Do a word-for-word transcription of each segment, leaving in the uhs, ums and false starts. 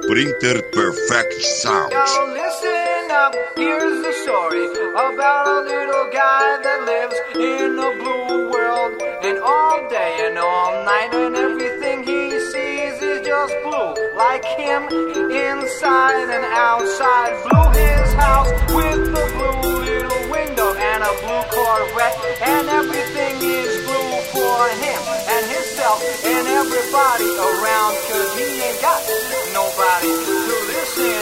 Sprinter Perfect Sound. Yo, listen up, here's the story about a little guy that lives in a blue world. And all day and all night, and everything he sees is just blue. Like him, inside and outside. Blue his house with a blue little window and a blue Corvette. And everything is blue for him and himself and everybody around. Cause he ain't got nobody to listen.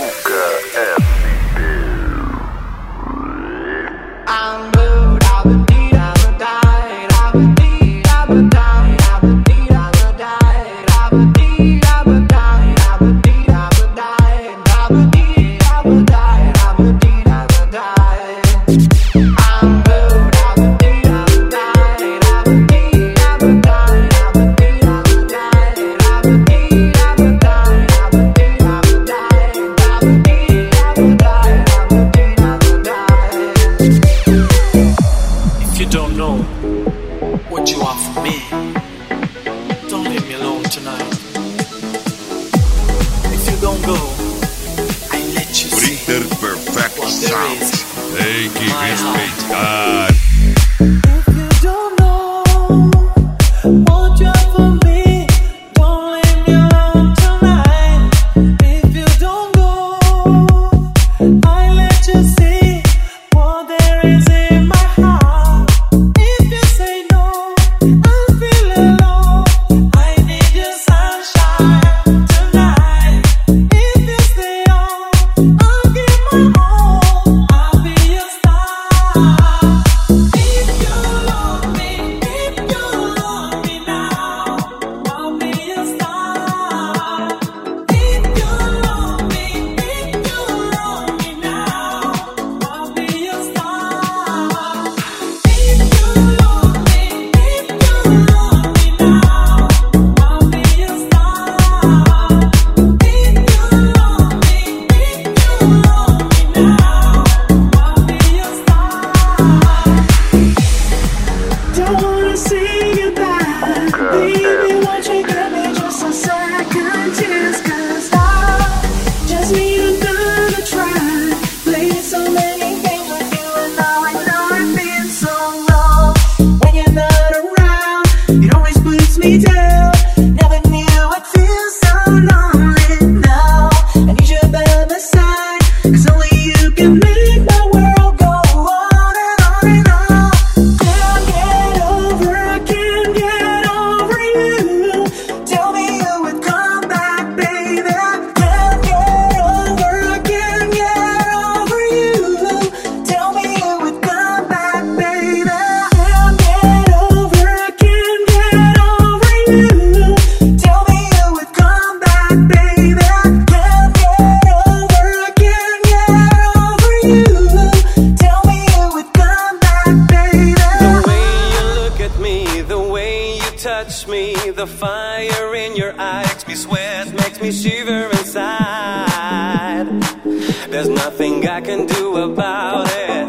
I'm blue, I've been deed, I've been died, I've been deed, I've been died, I've been deed, I've been died, I've been deed, I've been died, I've been deed, I've been died, I've been deed, I've been died, I've been deed, I've been died. I'm blue, I've been deed, I've been died, I've been deed, I've been died, I've been deed, I've been died, I've been deed, I've been died, I've been deed, I've been died, I've been deed, I've been died, I've been deed, I've been died. If you don't know what you are for me, don't leave me alone tonight. If you don't go, I let you see Sprinter Perfect what there Sound. is. Tem que My respeitar. If you don't know what you are for me, don't leave me alone tonight. If you don't go, I let you see what there is in my heart. If you say no, I feel alone. I need your sunshine tonight. If you stay on, I'll give my all. I'll be your star. If you love me, if you love me now, I'll be your star. If you love me, if you love me now, I'll be your star. If you love me, if you love me now, I'll be your star. If you love me, if you love me now, I'll be your star. Don't wanna see you back, baby. Won't you give me just a second chance? 'Cause I just need another try. Played so many games with you, and now I know I've been so wrong. When you're not around, it always puts me down. Never knew I'd feel so lonely now. I need you by my side, 'cause only you can make my world go on and on and on. Can't get over, I can't get over you. Tell me you would come back, baby. Can't get over, I can't get over you. Tell me you would come back, baby. Can't get over, I can't get over you. Tell me you would come back, baby. Can't get over, I can't get over you. Tell me you would come back, baby. The way you look at me, the way you touch me, the fire in your eyes makes me sweat, makes me shiver inside. There's nothing I can do about it,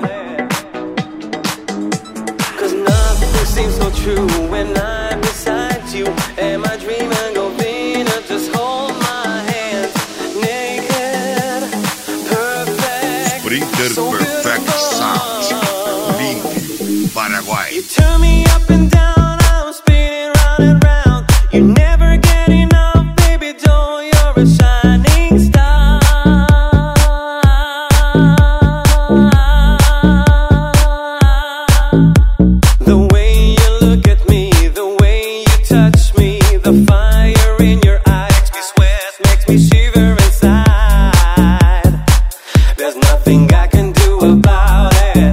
'cause nothing seems so true when I'm beside you. Am I dreaming of Venus? Just hold my hand, naked, perfect, Sprinter so Perfect Sound. beautiful. Link, Paraguay. You turn me up and down, I'm spinning round and round. You never get enough, baby doll, you're a shining star. The way you look at me, the way you touch me, the fire in your eyes makes me sweat, makes me shiver inside. There's nothing I can do about it.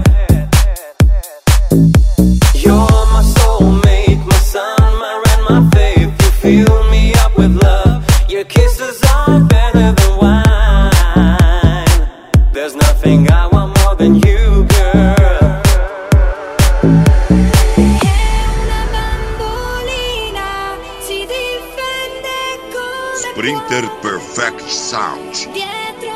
You're my soulmate, my sun, my rain, my faith. You fill me up with love. Your kisses are better than wine. There's nothing I want more than you, girl. È una bambolina, si difende come Sprinter può. Perfect Sound. Dietro